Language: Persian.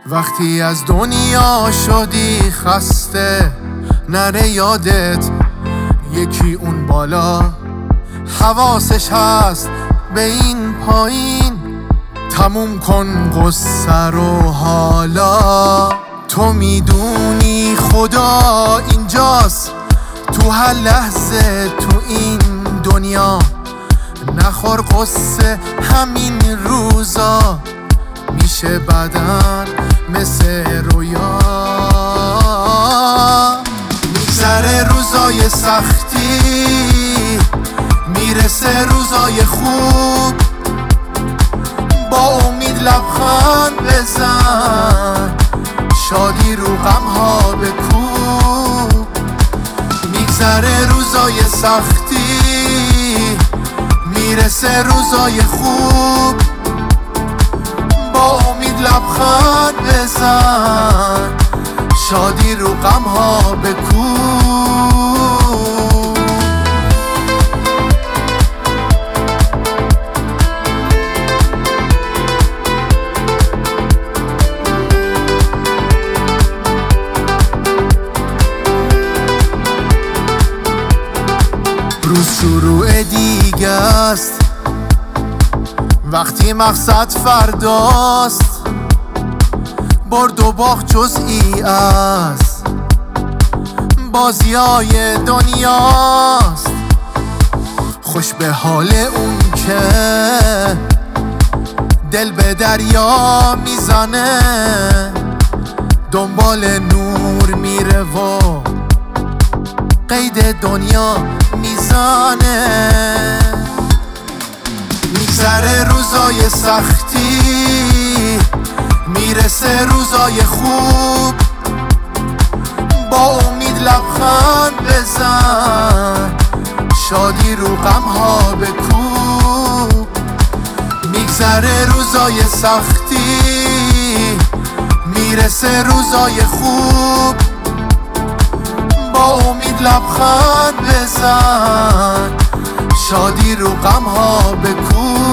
وقتی از دنیا شدی خسته، نره یادت یکی اون بالا حواسش هست به این پایین. تموم کن قصه رو حالا، تو میدونی خدا اینجاست تو هر لحظه تو این دنیا. نخور قصه همین روزا، میشه بدن مثل رویا. میگذره روزای سختی، میرسه روزای خوب. با امید لبخند بزن، شادی رو غمها بکوب. میگذره روزای سختی، میرسه روزای خوب. با امید لبخند بزن، شادی رو غمها بکوب. روز شروع دیگه است، وقتی مقصد فرداست. برد و باخت جزئی است، بازیای دنیاست. خوش به حال اون که دل به دریا میزنه، دنبال نور میره و قید دنیا میزنه. میگذره روزای سختی، میرسه روزای خوب. با امید لبخند بزن، شادی رو غمها بکوب. میگذره روزای سختی، میرسه روزای خوب. با امید لبخند بزن، شادی رو غمها بکوب.